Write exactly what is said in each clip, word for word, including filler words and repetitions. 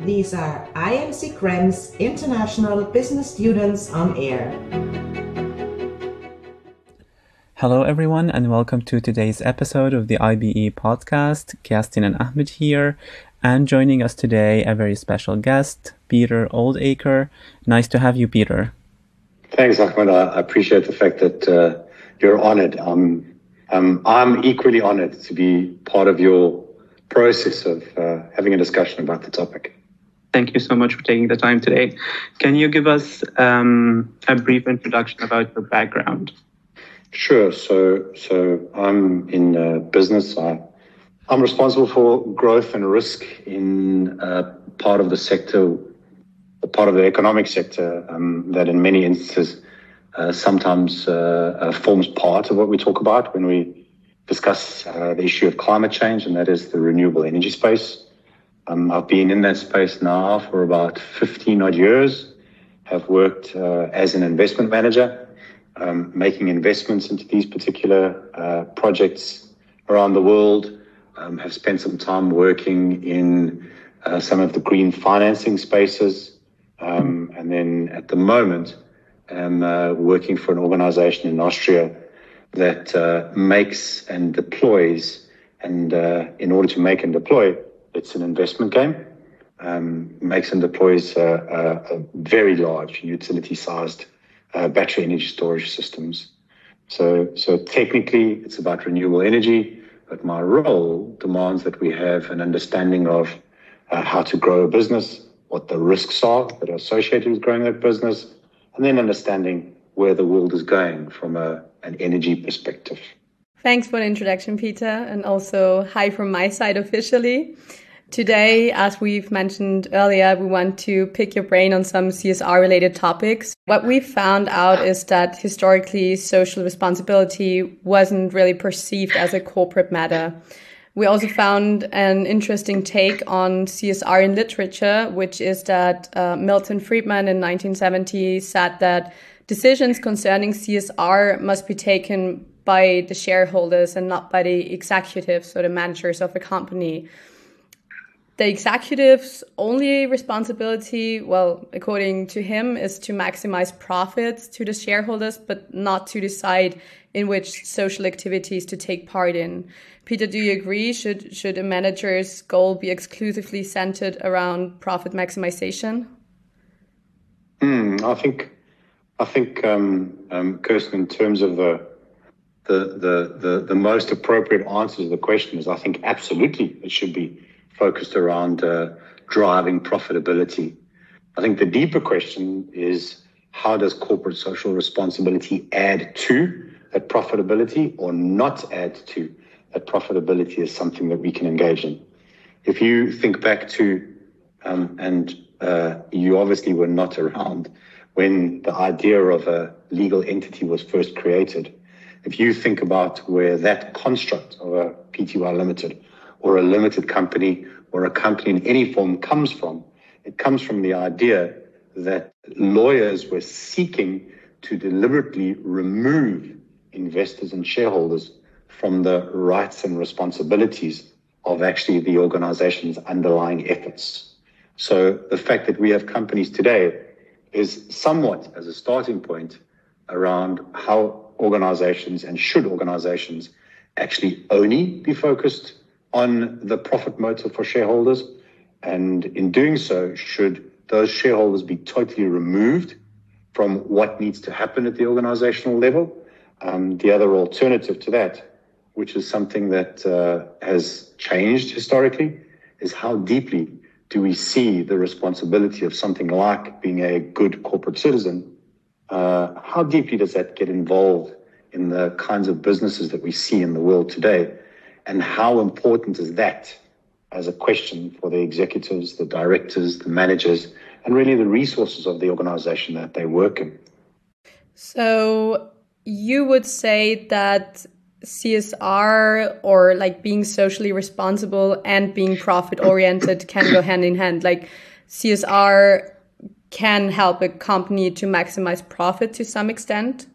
These are I M C Krem's International Business Students on Air. Hello everyone and welcome to today's episode of the I B E podcast. Kerstin and Ahmed here, and joining us today a very special guest, Peter Oldacre. Nice to have you, Peter. Thanks, Ahmed. I appreciate the fact that uh, you're honored. Um, um, I'm equally honored to be part of your process of uh, having a discussion about the topic. Thank you so much for taking the time today. Can you give us um, a brief introduction about your background? Sure. So, so I'm in uh, business. I, I'm responsible for growth and risk in uh, part of the sector, part of the economic sector um, that in many instances uh, sometimes uh, uh, forms part of what we talk about when we discuss uh, the issue of climate change, and that is the renewable energy space. Um, I've been in that space now for about fifteen odd years, have worked uh, as an investment manager, um, making investments into these particular uh, projects around the world, um, have spent some time working in uh, some of the green financing spaces, um, and then at the moment I'm uh, working for an organization in Austria that uh, makes and deploys, and uh, in order to make and deploy, it's an investment game, um, makes and deploys uh, uh, a very large utility-sized uh, battery energy storage systems. So, so technically, it's about renewable energy, but my role demands that we have an understanding of uh, how to grow a business, what the risks are that are associated with growing that business, and then understanding where the world is going from a, an energy perspective. Thanks for the introduction, Peter, and also hi from my side officially. Today, as we've mentioned earlier, we want to pick your brain on some C S R-related topics. What we found out is that historically, social responsibility wasn't really perceived as a corporate matter. We also found an interesting take on C S R in literature, which is that uh, Milton Friedman in nineteen seventy said that decisions concerning C S R must be taken by the shareholders and not by the executives or the managers of a company. The executive's only responsibility, well, according to him, is to maximize profits to the shareholders, but not to decide in which social activities to take part in. Peter, do you agree? Should should a manager's goal be exclusively centered around profit maximization? Mm, I think, I think, um, um, Kirsten, in terms of the the, the the the most appropriate answer to the question is, I think absolutely it should be focused around uh, driving profitability. I think the deeper question is, how does corporate social responsibility add to that profitability or not add to that profitability is something that we can engage in. If you think back to, um, and uh, you obviously were not around when the idea of a legal entity was first created, if you think about where that construct of a P T Y Limited or a limited company or a company in any form comes from, it comes from the idea that lawyers were seeking to deliberately remove investors and shareholders from the rights and responsibilities of actually the organization's underlying efforts. So the fact that we have companies today is somewhat as a starting point around how organizations and should organizations actually only be focused on the profit motive for shareholders, and in doing so, should those shareholders be totally removed from what needs to happen at the organizational level. Um, the other alternative to that, which is something that uh, has changed historically, is how deeply do we see the responsibility of something like being a good corporate citizen? Uh, how deeply does that get involved in the kinds of businesses that we see in the world today? And how important is that as a question for the executives, the directors, the managers, and really the resources of the organization that they work in? So you would say that C S R, or like being socially responsible and being profit oriented, can go hand in hand. Like C S R can help a company to maximize profit to some extent.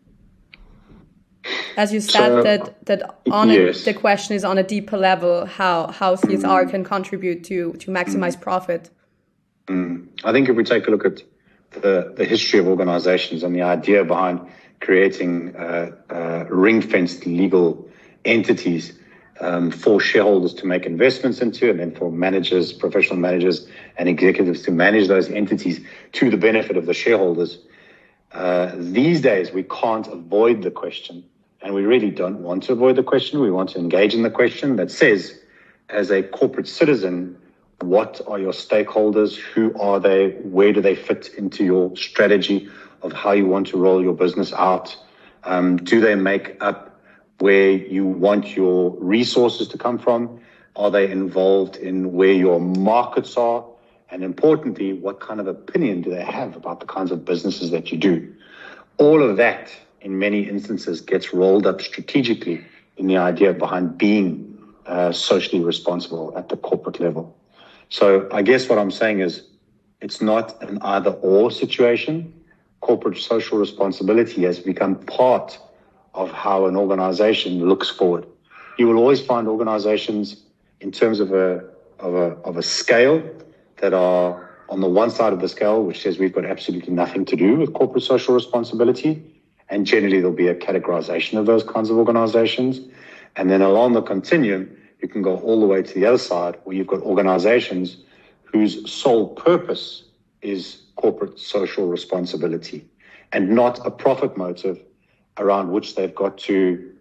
As you said, so, that that on yes. a, the question is on a deeper level, how how C S R can contribute to to maximize profit. Mm. I think if we take a look at the, the history of organizations and the idea behind creating uh, uh, ring-fenced legal entities um, for shareholders to make investments into, and then for managers, professional managers and executives to manage those entities to the benefit of the shareholders, uh, these days we can't avoid the question, and we really don't want to avoid the question. We want to engage in the question that says, as a corporate citizen, what are your stakeholders? Who are they? Where do they fit into your strategy of how you want to roll your business out? Um, do they make up where you want your resources to come from? Are they involved in where your markets are? And importantly, what kind of opinion do they have about the kinds of businesses that you do? All of that, in many instances, gets rolled up strategically in the idea behind being uh, socially responsible at the corporate level. So I guess what I'm saying is it's not an either or situation. Corporate social responsibility has become part of how an organization looks forward. You will always find organizations in terms of a, of a, of a scale that are on the one side of the scale, which says we've got absolutely nothing to do with corporate social responsibility. And generally there'll be a categorization of those kinds of organizations. And then along the continuum, you can go all the way to the other side where you've got organizations whose sole purpose is corporate social responsibility and not a profit motive around which they've got to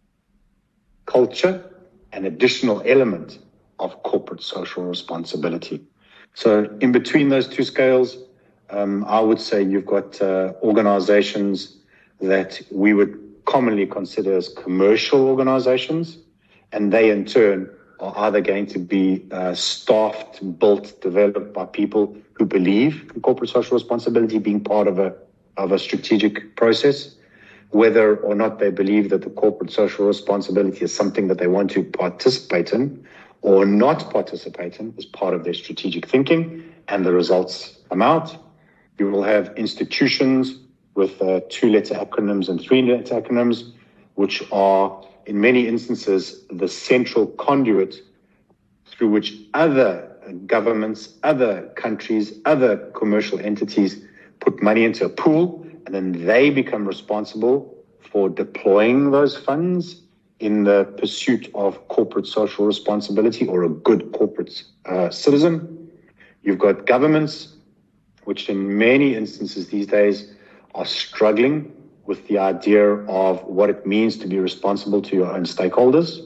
culture an additional element of corporate social responsibility. So in between those two scales, um, I would say you've got uh, organizations that we would commonly consider as commercial organizations, and they in turn are either going to be uh, staffed, built, developed by people who believe in corporate social responsibility being part of a of a strategic process, whether or not they believe that the corporate social responsibility is something that they want to participate in or not participate in as part of their strategic thinking, and the results come out. You will have institutions with uh, two-letter acronyms and three-letter acronyms, which are in many instances the central conduit through which other governments, other countries, other commercial entities put money into a pool, and then they become responsible for deploying those funds in the pursuit of corporate social responsibility or a good corporate uh, citizen. You've got governments, which in many instances these days are struggling with the idea of what it means to be responsible to your own stakeholders.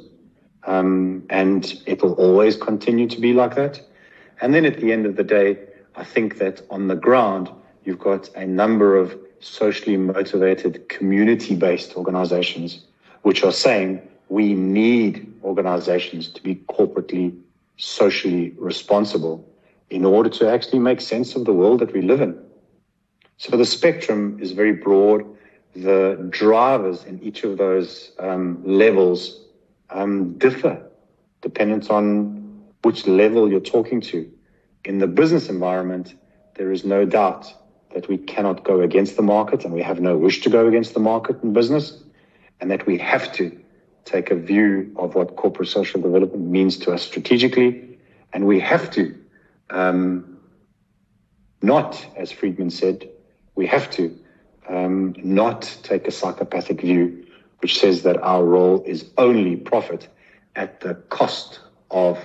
Um, and it will always continue to be like that. And then at the end of the day, I think that on the ground, you've got a number of socially motivated, community-based organizations, which are saying we need organizations to be corporately, socially responsible in order to actually make sense of the world that we live in. So the spectrum is very broad. The drivers in each of those um, levels um, differ dependent on which level you're talking to. In the business environment, there is no doubt that we cannot go against the market, and we have no wish to go against the market in business, and that we have to take a view of what corporate social development means to us strategically, and we have to um, not, as Friedman said, we have to um, not take a psychopathic view which says that our role is only profit at the cost of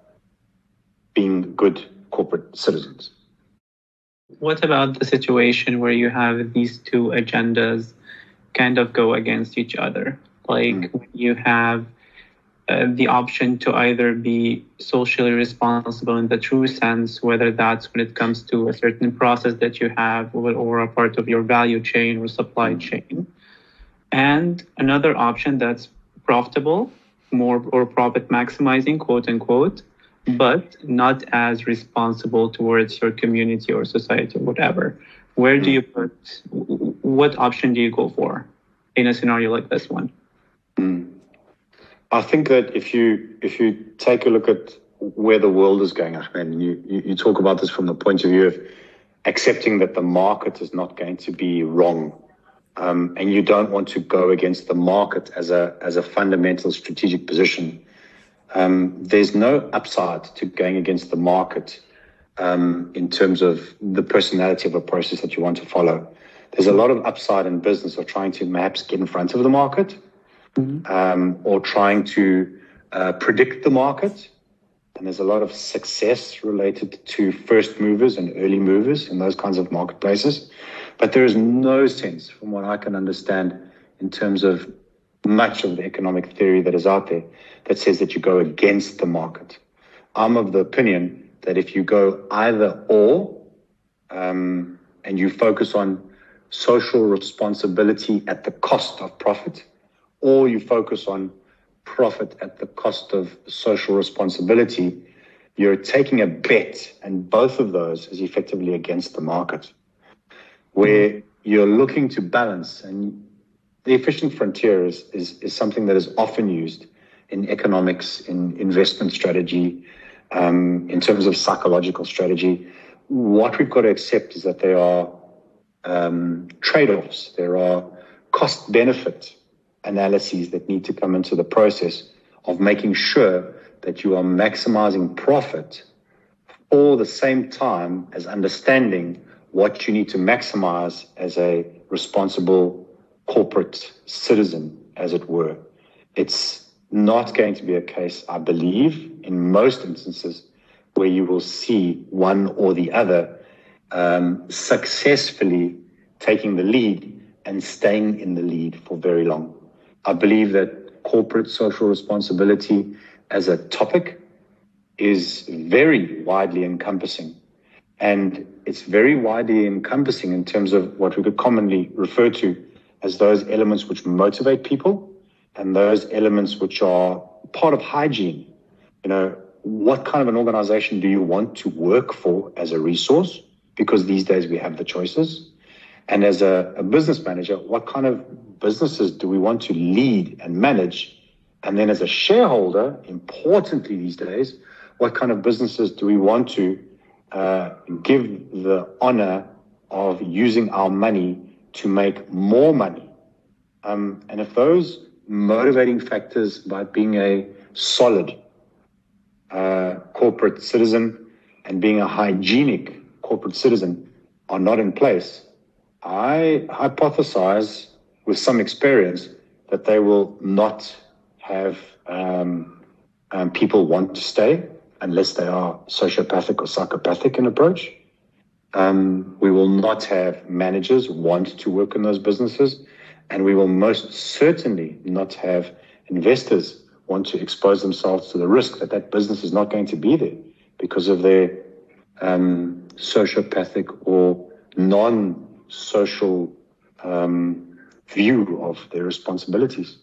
being good corporate citizens. What about the situation where you have these two agendas kind of go against each other? Like mm. when you have uh, the option to either be socially responsible in the true sense, whether that's when it comes to a certain process that you have or, or a part of your value chain or supply mm. chain. And another option that's profitable, more or profit maximizing, quote unquote, but not as responsible towards your community or society or whatever. Where do you put, what option do you go for in a scenario like this one? Mm. I think that if you if you take a look at where the world is going, Ahmed, you, you, you talk about this from the point of view of accepting that the market is not going to be wrong. Um, and you don't want to go against the market as a as a fundamental strategic position. Um, there's no upside to going against the market um, in terms of the personality of a process that you want to follow. There's a lot of upside in business of trying to perhaps get in front of the market, mm-hmm. um, or trying to uh, predict the market. And there's a lot of success related to first movers and early movers in those kinds of marketplaces. But there is no sense, from what I can understand, in terms of much of the economic theory that is out there that says that you go against the market. I'm of the opinion that if you go either or, um, and you focus on social responsibility at the cost of profit, or you focus on profit at the cost of social responsibility, you're taking a bet, and both of those is effectively against the market, where you're looking to balance. And the efficient frontier is, is, is something that is often used in economics, in investment strategy, um, in terms of psychological strategy. What we've got to accept is that there are um, trade-offs, there are cost-benefit analyses that need to come into the process of making sure that you are maximizing profit, all the same time as understanding what you need to maximize as a responsible corporate citizen, as it were. It's not going to be a case, I believe, in most instances, where you will see one or the other um, successfully taking the lead and staying in the lead for very long. I believe that corporate social responsibility as a topic is very widely encompassing. And it's very widely encompassing in terms of what we could commonly refer to as those elements which motivate people and those elements which are part of hygiene. You know, what kind of an organization do you want to work for as a resource? Because these days we have the choices. And as a, a business manager, what kind of businesses do we want to lead and manage? And then as a shareholder, importantly these days, what kind of businesses do we want to uh, give the honor of using our money to make more money? Um, and if those motivating factors by being a solid uh, corporate citizen and being a hygienic corporate citizen are not in place, I hypothesize with some experience that they will not have um, um, people want to stay unless they are sociopathic or psychopathic in approach. Um, we will not have managers want to work in those businesses, and we will most certainly not have investors want to expose themselves to the risk that that business is not going to be there because of their um, sociopathic or non-social um, view of their responsibilities.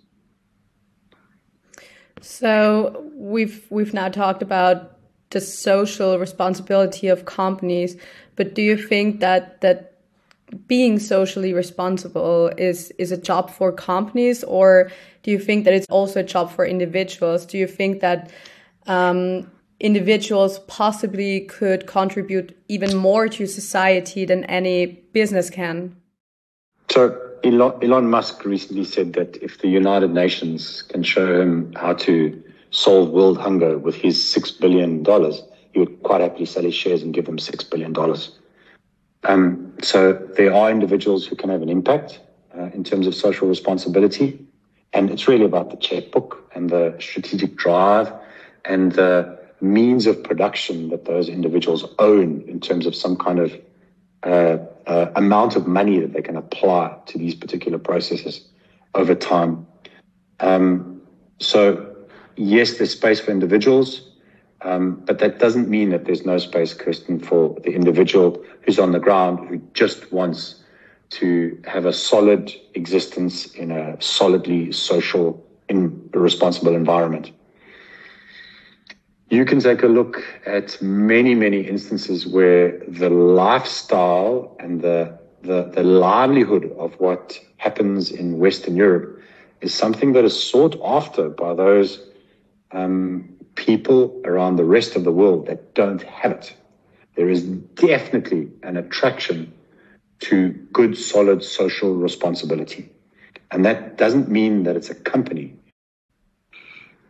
So we've we've now talked about the social responsibility of companies, but do you think that that being socially responsible is is a job for companies, or do you think that it's also a job for individuals? Do you think that um, individuals possibly could contribute even more to society than any business can? So Elon, Elon Musk recently said that if the United Nations can show him how to solve world hunger with his six billion dollars, he would quite happily sell his shares and give them six billion dollars. Um, so there are individuals who can have an impact uh, in terms of social responsibility. And it's really about the checkbook and the strategic drive and the means of production that those individuals own in terms of some kind of uh, uh, amount of money that they can apply to these particular processes over time. Um, so yes, there's space for individuals, um, but that doesn't mean that there's no space, Kirsten, for the individual who's on the ground, who just wants to have a solid existence in a solidly social, in a responsible environment. You can take a look at many, many instances where the lifestyle and the, the, the livelihood of what happens in Western Europe is something that is sought after by those um, people around the rest of the world that don't have it. There is definitely an attraction to good, solid social responsibility. And that doesn't mean that it's a company.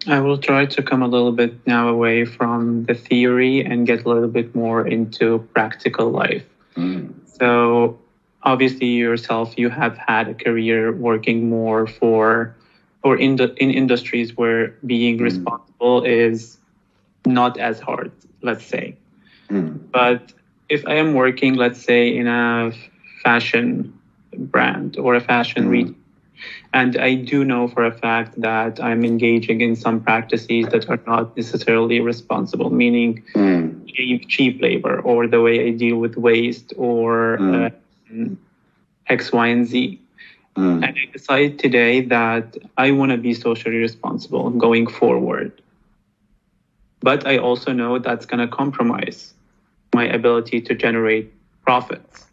I will try to come a little bit now away from the theory and get a little bit more into practical life. Mm. So obviously yourself, you have had a career working more for or in the in industries where being mm. responsible is not as hard, let's say. Mm. But if I am working, let's say, in a fashion brand or a fashion mm. retail, and I do know for a fact that I'm engaging in some practices that are not necessarily responsible, meaning mm. cheap, cheap labor, or the way I deal with waste, or mm. uh, X, Y, and Z. Mm. And I decide today that I want to be socially responsible going forward. But I also know that's going to compromise my ability to generate profits.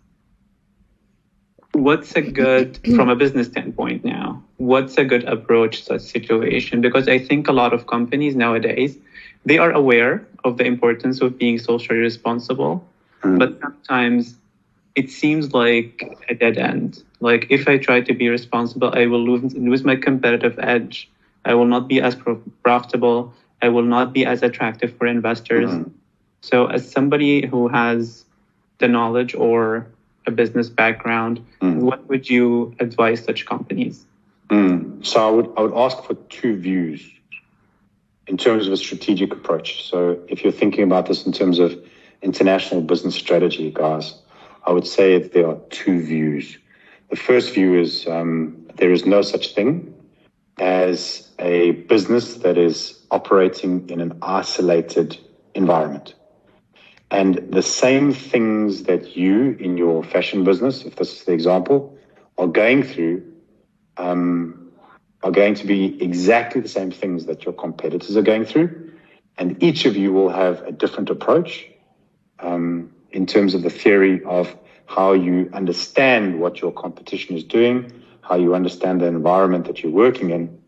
What's a good, from a business standpoint now, what's a good approach to such situation? Because I think a lot of companies nowadays, they are aware of the importance of being socially responsible, mm. but sometimes it seems like a dead end. Like if I try to be responsible, I will lose, lose my competitive edge. I will not be as profitable. I will not be as attractive for investors. Mm. So as somebody who has the knowledge or a business background, mm. what would you advise such companies? Mm. So I would I would ask for two views in terms of a strategic approach. So if you're thinking about this in terms of international business strategy, guys, I would say there are two views. The first view is um, there is no such thing as a business that is operating in an isolated environment. And the same things that you in your fashion business, if this is the example, are going through um, are going to be exactly the same things that your competitors are going through. And each of you will have a different approach um, in terms of the theory of how you understand what your competition is doing, how you understand the environment that you're working in.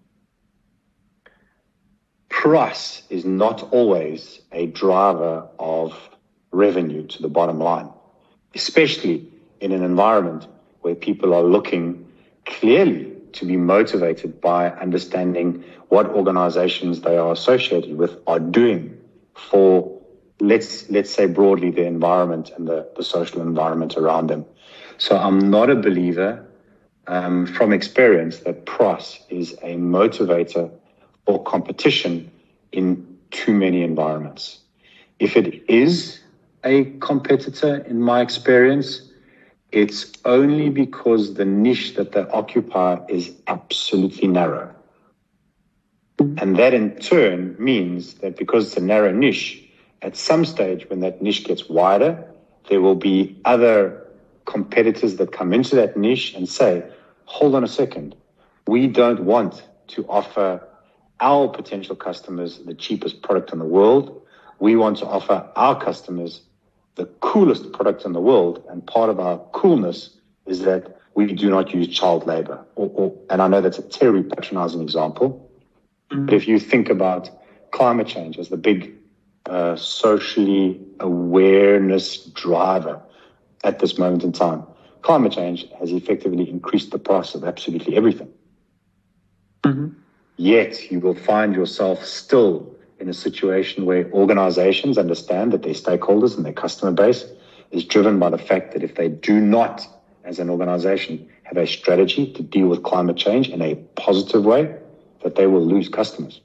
Price is not always a driver of revenue to the bottom line, especially in an environment where people are looking clearly to be motivated by understanding what organizations they are associated with are doing for, let's let's say broadly, the environment and the, the social environment around them. So I'm not a believer um, from experience that price is a motivator or competition in too many environments. If it is a competitor, in my experience, it's only because the niche that they occupy is absolutely narrow. And that in turn means that because it's a narrow niche, at some stage when that niche gets wider, there will be other competitors that come into that niche and say, hold on a second, we don't want to offer our potential customers the cheapest product in the world. We want to offer our customers the coolest product in the world. And part of our coolness is that we do not use child labor. Or, or, and I know that's a terribly patronizing example. Mm-hmm. But if you think about climate change as the big uh, socially awareness driver at this moment in time, climate change has effectively increased the price of absolutely everything. Mm-hmm. Yet you will find yourself still in a situation where organizations understand that their stakeholders and their customer base is driven by the fact that if they do not, as an organization, have a strategy to deal with climate change in a positive way, that they will lose customers.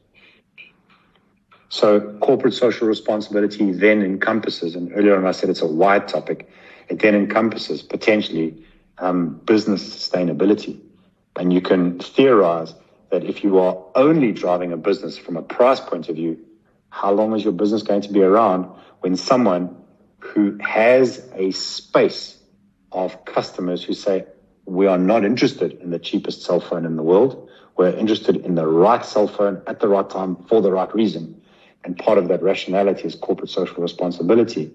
So corporate social responsibility then encompasses, and earlier on I said it's a wide topic, it then encompasses potentially um, business sustainability. And you can theorize that if you are only driving a business from a price point of view, how long is your business going to be around when someone who has a space of customers who say, we are not interested in the cheapest cell phone in the world, we're interested in the right cell phone at the right time for the right reason, and part of that rationality is corporate social responsibility,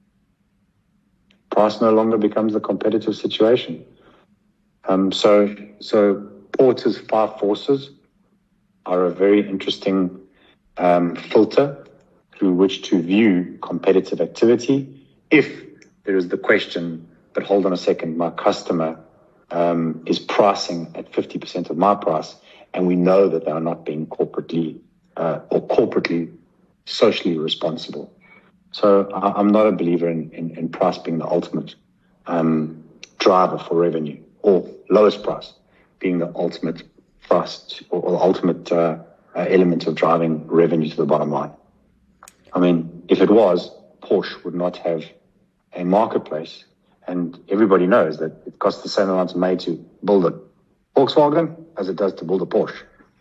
price no longer becomes the competitive situation. Um, so, so Porter's five forces are a very interesting um, filter through which to view competitive activity. If there is the question, but hold on a second, my customer um, is pricing at fifty percent of my price, and we know that they are not being corporately uh, or corporately, socially responsible. So I, I'm not a believer in, in, in price being the ultimate um, driver for revenue, or lowest price being the ultimate price or, or ultimate uh, uh, element of driving revenue to the bottom line. I mean, if it was, Porsche would not have a marketplace, and everybody knows that it costs the same amount of money to build a Volkswagen as it does to build a Porsche.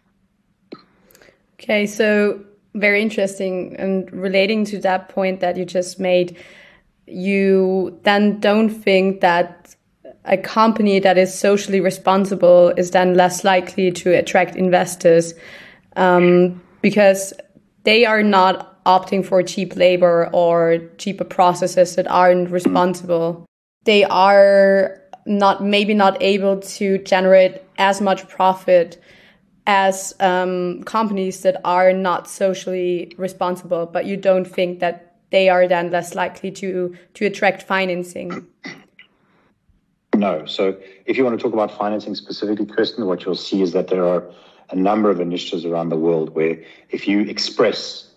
Okay, so very interesting. And relating to that point that you just made, you then don't think that a company that is socially responsible is then less likely to attract investors um, because they are not opting for cheap labor or cheaper processes that aren't responsible. They are not maybe not able to generate as much profit as um, companies that are not socially responsible, but you don't think that they are then less likely to to attract financing? No. So if you want to talk about financing specifically, Kirsten, what you'll see is that there are a number of initiatives around the world where if you express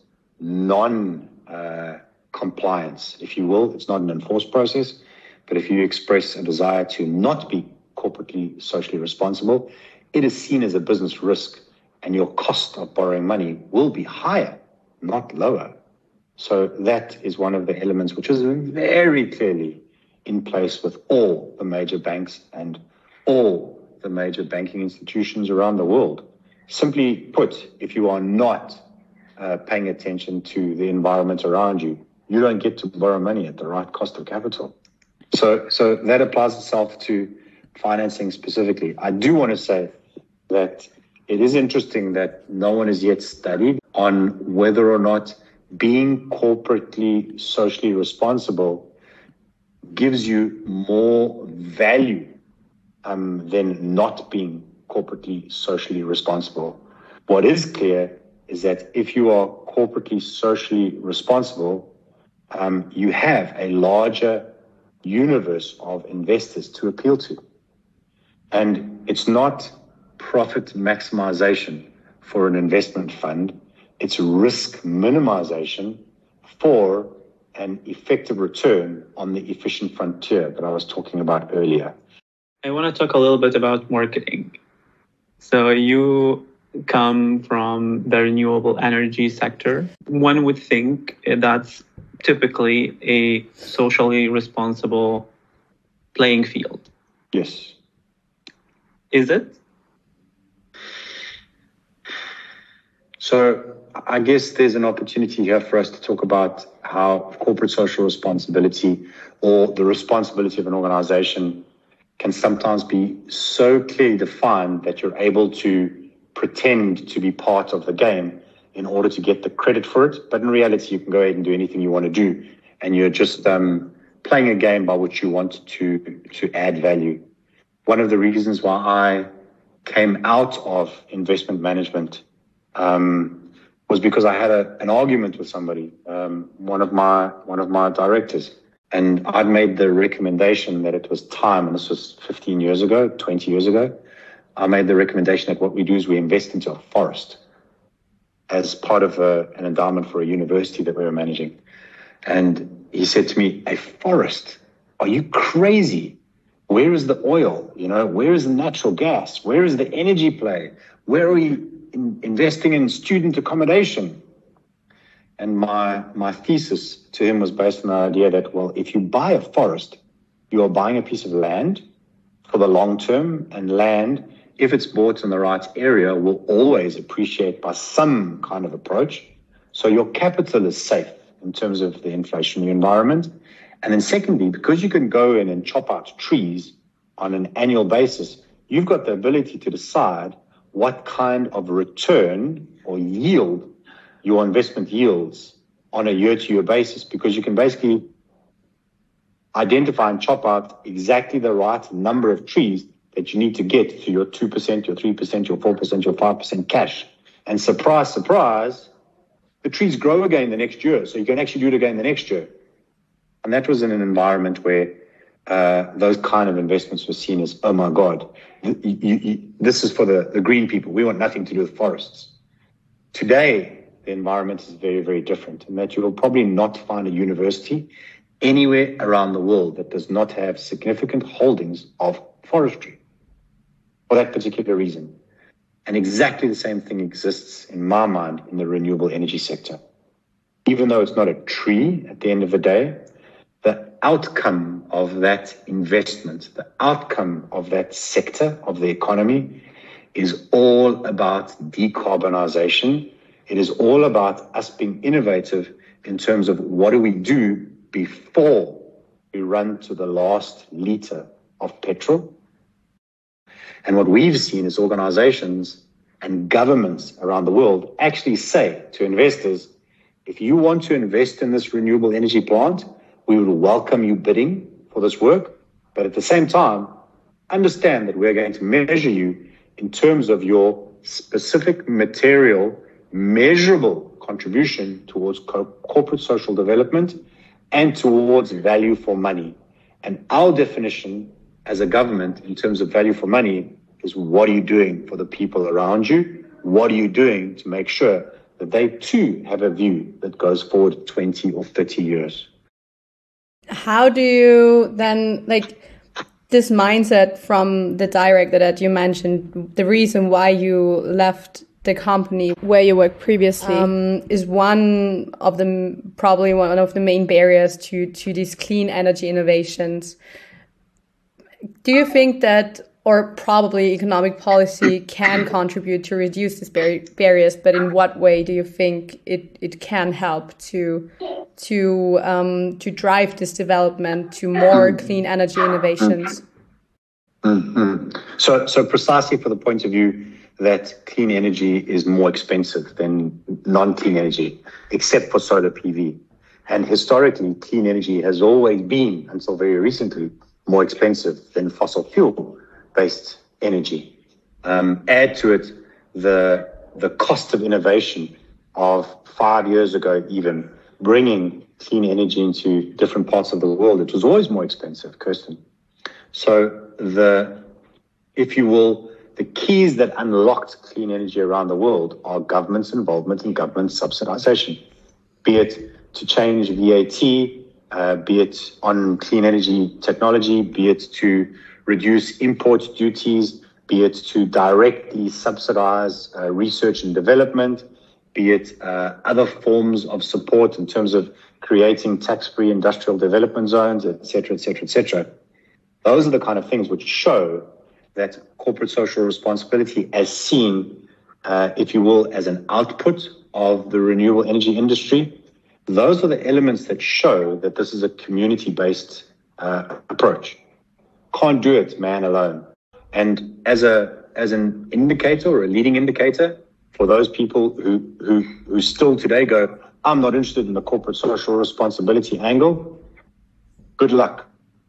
non-compliance, uh, if you will, it's not an enforced process, but if you express a desire to not be corporately socially responsible, it is seen as a business risk, and your cost of borrowing money will be higher, not lower. So that is one of the elements which is very clearly in place with all the major banks and all the major banking institutions around the world. Simply put, if you are not uh, paying attention to the environment around you, you don't get to borrow money at the right cost of capital. So, so that applies itself to financing specifically. I do want to say that it is interesting that no one has yet studied on whether or not being corporately socially responsible gives you more value um, than not being corporately socially responsible. What is clear is that if you are corporately socially responsible, um, you have a larger universe of investors to appeal to. And it's not profit maximization for an investment fund. It's risk minimization for an effective return on the efficient frontier that I was talking about earlier. I want to talk a little bit about marketing. So you come from the renewable energy sector. One would think that's typically a socially responsible playing field. Yes. Is it? So I guess there's an opportunity here for us to talk about how corporate social responsibility or the responsibility of an organization can sometimes be so clearly defined that you're able to pretend to be part of the game in order to get the credit for it. But in reality, you can go ahead and do anything you want to do. And you're just um, playing a game by which you want to, to add value. One of the reasons why I came out of investment management um, was because I had a, an argument with somebody, um, one of my one of my directors, and I'd made the recommendation that it was time, and this was fifteen years ago, twenty years ago. I made the recommendation that what we do is we invest into a forest as part of a, an endowment for a university that we were managing. And he said to me, "A forest? Are you crazy? Where is the oil? You know, where is the natural gas? Where is the energy play? Where are we in investing in student accommodation?" And my my thesis to him was based on the idea that, well, if you buy a forest, you are buying a piece of land for the long term, and land, if it's bought in the right area, will always appreciate by some kind of approach. So your capital is safe in terms of the inflationary environment. And then secondly, because you can go in and chop out trees on an annual basis, you've got the ability to decide what kind of return or yield your investment yields on a year-to-year basis, because you can basically identify and chop out exactly the right number of trees that you need to get to your two percent, your three percent, your four percent, your five percent cash. And surprise, surprise, the trees grow again the next year. So you can actually do it again the next year. And that was in an environment where uh, those kind of investments were seen as, oh my God, you, you, you, this is for the, the green people. We want nothing to do with forests. Today, the environment is very, very different, and that you will probably not find a university anywhere around the world that does not have significant holdings of forestry for that particular reason. And exactly the same thing exists, in my mind, in the renewable energy sector. Even though it's not a tree at the end of the day, the outcome of that investment, the outcome of that sector of the economy is all about decarbonization. It is all about us being innovative in terms of what do we do before we run to the last liter of petrol. And what we've seen is organizations and governments around the world actually say to investors, if you want to invest in this renewable energy plant, we would welcome you bidding for this work. But at the same time, understand that we're going to measure you in terms of your specific material, measurable contribution towards co- corporate social development and towards value for money. And our definition as a government in terms of value for money is, what are you doing for the people around you? What are you doing to make sure that they too have a view that goes forward twenty or thirty years? How do you then, like, this mindset from the director that you mentioned, the reason why you left the company where you worked previously, um, is one of the, probably one of the main barriers to, to these clean energy innovations. Do you think that, or probably economic policy can contribute to reduce these bar- barriers, but in what way do you think it, it can help to to um, to drive this development to more clean energy innovations? Mm-hmm. So, so precisely for the point of view that clean energy is more expensive than non-clean energy, except for solar P V. And historically, clean energy has always been, until very recently, more expensive than fossil fuel-based energy. Um, add to it the the cost of innovation of five years ago, even bringing clean energy into different parts of the world. It was always more expensive, Kirsten. So the, if you will, the keys that unlocked clean energy around the world are government's involvement and government subsidization, be it to change V A T, uh, be it on clean energy technology, be it to reduce import duties, be it to directly subsidize uh, research and development, be it uh, other forms of support in terms of creating tax-free industrial development zones, et cetera, et cetera, et cetera. Those are the kind of things which show that corporate social responsibility, as seen, uh, if you will, as an output of the renewable energy industry, those are the elements that show that this is a community-based uh, approach. Can't do it man alone. And as a as an indicator or a leading indicator for those people who who who still today go, I'm not interested in the corporate social responsibility angle, good luck.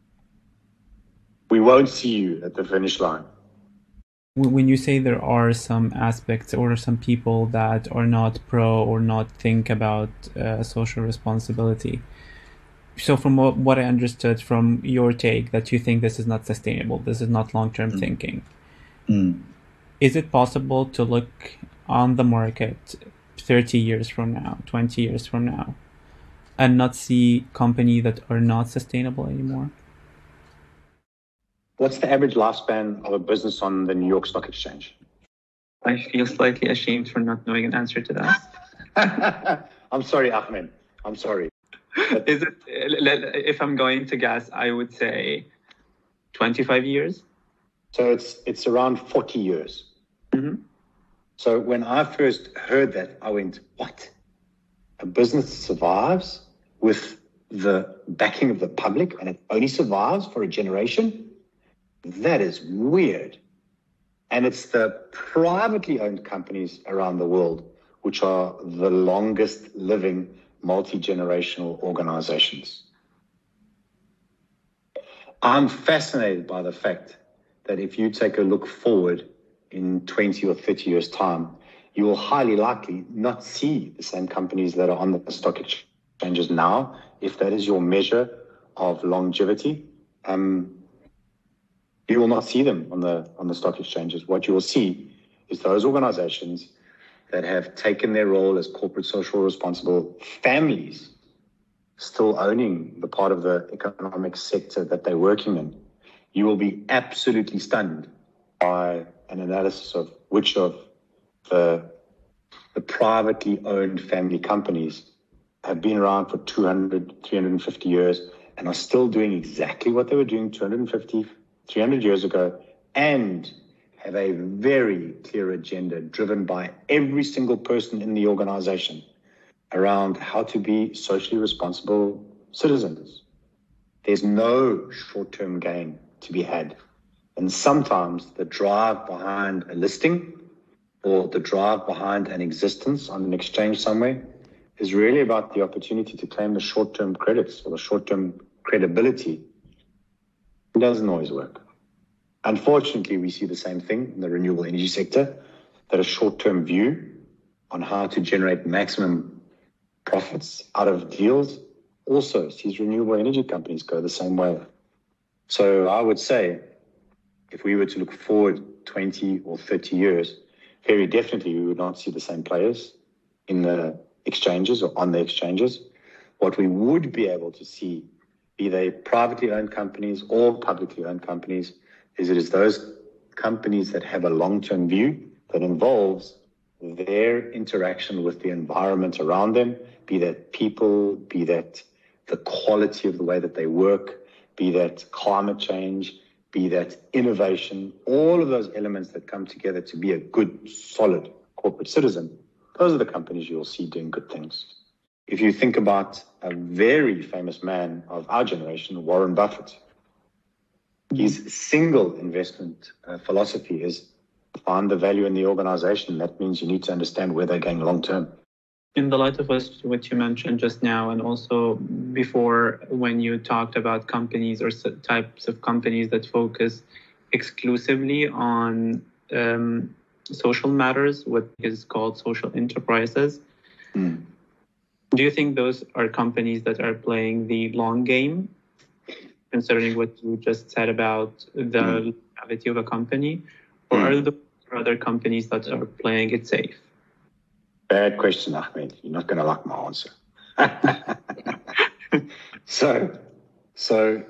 We won't see you at the finish line. When you say there are some aspects or some people that are not pro or not think about uh, social responsibility, so from what, what I understood from your take, that you think this is not sustainable, this is not long-term mm. thinking. Mm. Is it possible to look on the market thirty years from now, twenty years from now, and not see companies that are not sustainable anymore? What's the average lifespan of a business on the New York Stock Exchange? I feel slightly ashamed for not knowing an answer to that. I'm sorry, Ahmed. I'm sorry. But is it, if I'm going to guess, I would say twenty-five years. So it's it's around forty years. Mm-hmm. So when I first heard that, I went, what? A business survives with the backing of the public and it only survives for a generation? That is weird. And it's the privately owned companies around the world which are the longest living multi-generational organizations. I'm fascinated by the fact that if you take a look forward in twenty or thirty years' time, you will highly likely not see the same companies that are on the stock exchanges now, if that is your measure of longevity. Um, you will not see them on the on the stock exchanges. What you will see is those organizations that have taken their role as corporate social responsible families, still owning the part of the economic sector that they're working in, you will be absolutely stunned by an analysis of which of the, the privately owned family companies have been around for two hundred, three hundred fifty years and are still doing exactly what they were doing two hundred fifty, three hundred years ago, and have a very clear agenda driven by every single person in the organization around how to be socially responsible citizens. There's no short-term gain to be had. And sometimes the drive behind a listing or the drive behind an existence on an exchange somewhere is really about the opportunity to claim the short-term credits or the short-term credibility. It doesn't always work. Unfortunately, we see the same thing in the renewable energy sector, that a short-term view on how to generate maximum profits out of deals also sees renewable energy companies go the same way. So I would say, if we were to look forward twenty or thirty years, very definitely we would not see the same players in the exchanges or on the exchanges. What we would be able to see, be they privately owned companies or publicly owned companies, is it is those companies that have a long-term view that involves their interaction with the environment around them, be that people, be that the quality of the way that they work, be that climate change, be that innovation, all of those elements that come together to be a good, solid corporate citizen. Those are the companies you'll see doing good things. If you think about a very famous man of our generation, Warren Buffett, his single investment uh, philosophy is find the value in the organization. That means you need to understand where they're going long term. In the light of what you mentioned just now, and also before when you talked about companies or types of companies that focus exclusively on um, social matters, what is called social enterprises, mm. do you think those are companies that are playing the long game, considering what you just said about the mm. longevity of a company, or mm. are there other companies that are playing it safe? Bad question, Ahmed. You're not going to like my answer. so, so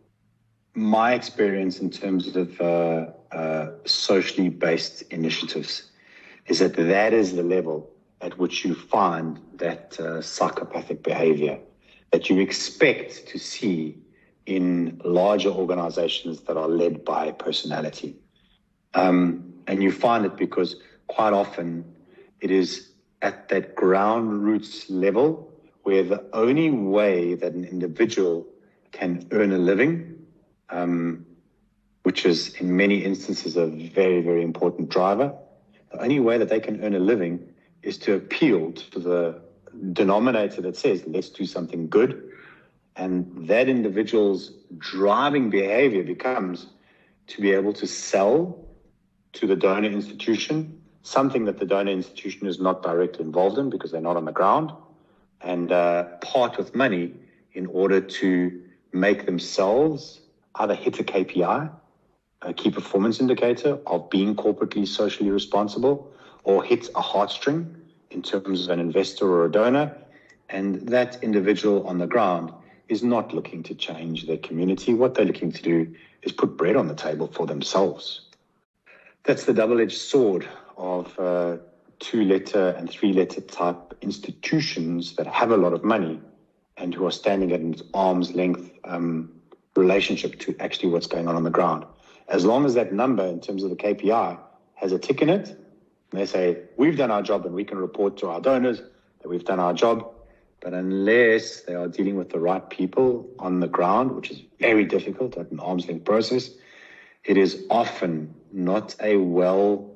my experience in terms of uh, uh, socially based initiatives is that that is the level at which you find that uh, psychopathic behavior that you expect to see in larger organizations that are led by personality. Um, and you find it because quite often it is at that ground roots level where the only way that an individual can earn a living, um, which is in many instances a very, very important driver, the only way that they can earn a living is to appeal to the denominator that says, let's do something good. And that individual's driving behavior becomes to be able to sell to the donor institution something that the donor institution is not directly involved in because they're not on the ground, and uh, part with money in order to make themselves either hit a K P I, a key performance indicator of being corporately socially responsible, or hit a heartstring in terms of an investor or a donor. And that individual on the ground is not looking to change their community. What they're looking to do is put bread on the table for themselves. That's the double-edged sword of uh, two-letter and three-letter type institutions that have a lot of money and who are standing at an arm's length um, relationship to actually what's going on on the ground. As long as that number in terms of the K P I has a tick in it, and they say, we've done our job and we can report to our donors that we've done our job, but unless they are dealing with the right people on the ground, which is very difficult at an arm's length process, it is often not a well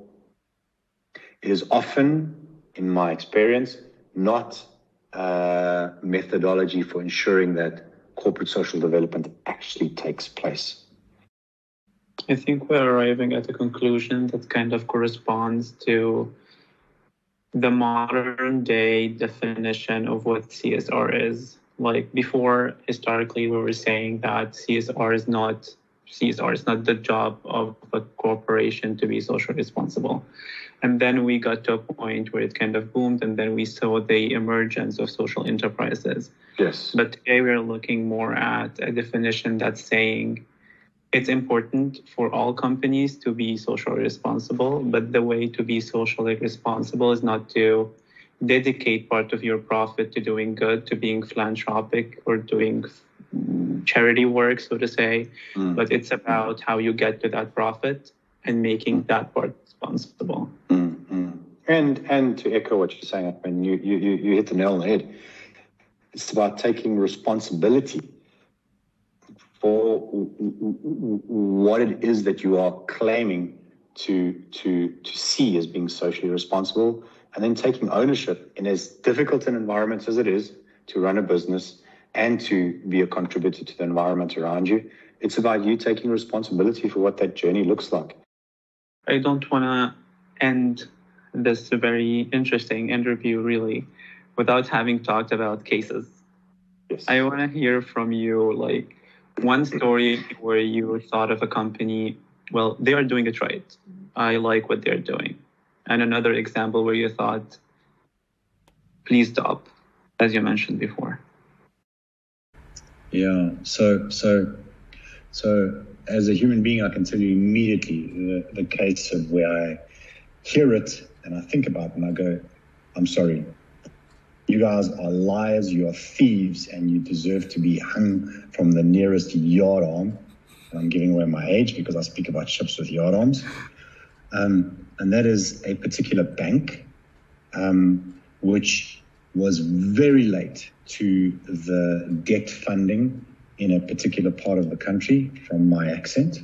It is often, in my experience, not a methodology for ensuring that corporate social development actually takes place. I think we're arriving at a conclusion that kind of corresponds to the modern day definition of what C S R is. Like before, historically, we were saying that C S R is not C S R is not the job of a corporation to be socially responsible. And then we got to a point where it kind of boomed, and then we saw the emergence of social enterprises. Yes. But today we're looking more at a definition that's saying it's important for all companies to be socially responsible, but the way to be socially responsible is not to dedicate part of your profit to doing good, to being philanthropic or doing charity work, so to say, mm. but it's about how you get to that profit and making that part responsible. Mm-hmm. And and to echo what you're saying, I mean, you, you, you hit the nail on the head. It's about taking responsibility for what it is that you are claiming to, to, to see as being socially responsible, and then taking ownership in as difficult an environment as it is to run a business and to be a contributor to the environment around you. It's about you taking responsibility for what that journey looks like. I don't want to end this very interesting interview, really, without having talked about cases. Yes. I want to hear from you, like, one story where you thought of a company, well, they are doing it right. I like what they're doing. And another example where you thought, please stop, as you mentioned before. Yeah, so, so, so, as a human being, I can tell you immediately the, the case of where I hear it and I think about it and I go, I'm sorry, you guys are liars, you are thieves, and you deserve to be hung from the nearest yardarm. And I'm giving away my age because I speak about ships with yardarms. Um, and that is a particular bank, um, which was very late to the debt funding in a particular part of the country, from my accent,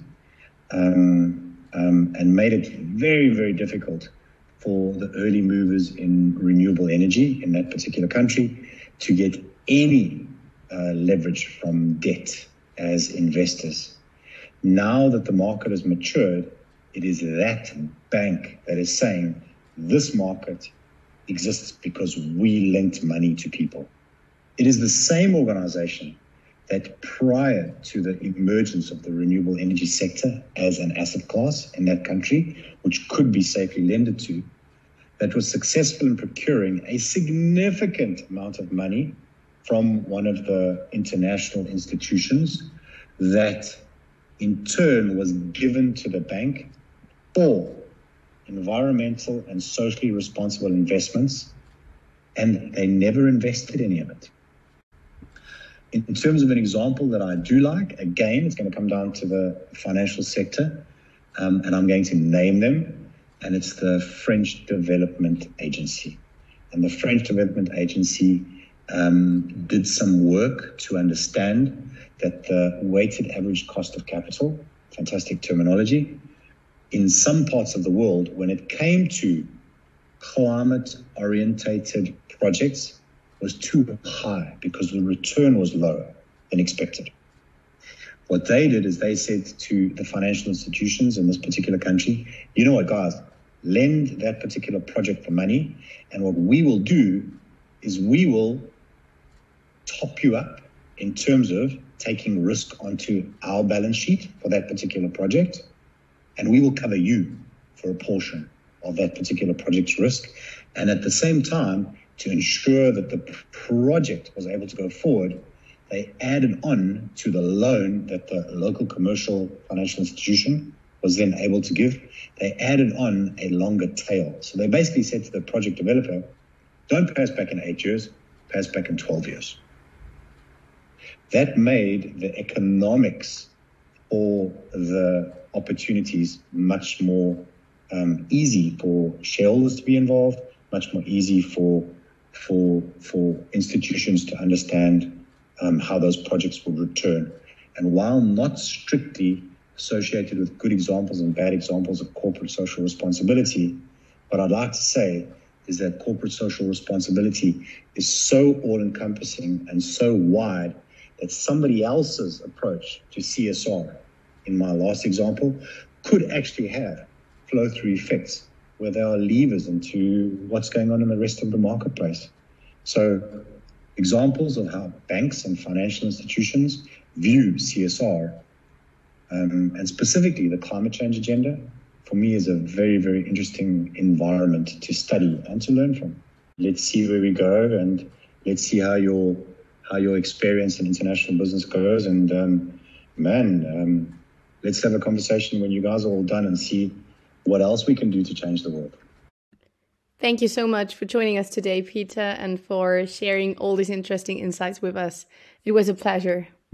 um, um, and made it very, very difficult for the early movers in renewable energy in that particular country to get any uh, leverage from debt as investors. Now that the market has matured, it is that bank that is saying this market exists because we lent money to people. It is the same organization that prior to the emergence of the renewable energy sector as an asset class in that country, which could be safely lended to, that was successful in procuring a significant amount of money from one of the international institutions that in turn was given to the bank for environmental and socially responsible investments, and they never invested any of it. In terms of an example that I do like, again, it's going to come down to the financial sector, um, and I'm going to name them, and it's the French Development Agency. And the French Development Agency um, did some work to understand that the weighted average cost of capital, fantastic terminology, in some parts of the world, when it came to climate-orientated projects, was too high because the return was lower than expected. What they did is they said to the financial institutions in this particular country, you know what, guys, lend that particular project for money, and what we will do is we will top you up in terms of taking risk onto our balance sheet for that particular project, and we will cover you for a portion of that particular project's risk. And at the same time, to ensure that the project was able to go forward, they added on to the loan that the local commercial financial institution was then able to give. They added on a longer tail. So they basically said to the project developer, don't pay us back in eight years, pay us back in twelve years. That made the economics for the opportunities much more um, easy for shareholders to be involved, much more easy for for for institutions to understand um, how those projects would return. And while not strictly associated with good examples and bad examples of corporate social responsibility, what I'd like to say is that corporate social responsibility is so all-encompassing and so wide that somebody else's approach to C S R, in my last example, could actually have flow-through effects where there are levers into what's going on in the rest of the marketplace. So examples of how banks and financial institutions view C S R, um, and specifically the climate change agenda, for me is a very, very interesting environment to study and to learn from. Let's see where we go, and let's see how your how your experience in international business goes. And um, man, um, let's have a conversation when you guys are all done and see what else we can do to change the world. Thank you so much for joining us today, Peter, and for sharing all these interesting insights with us. It was a pleasure.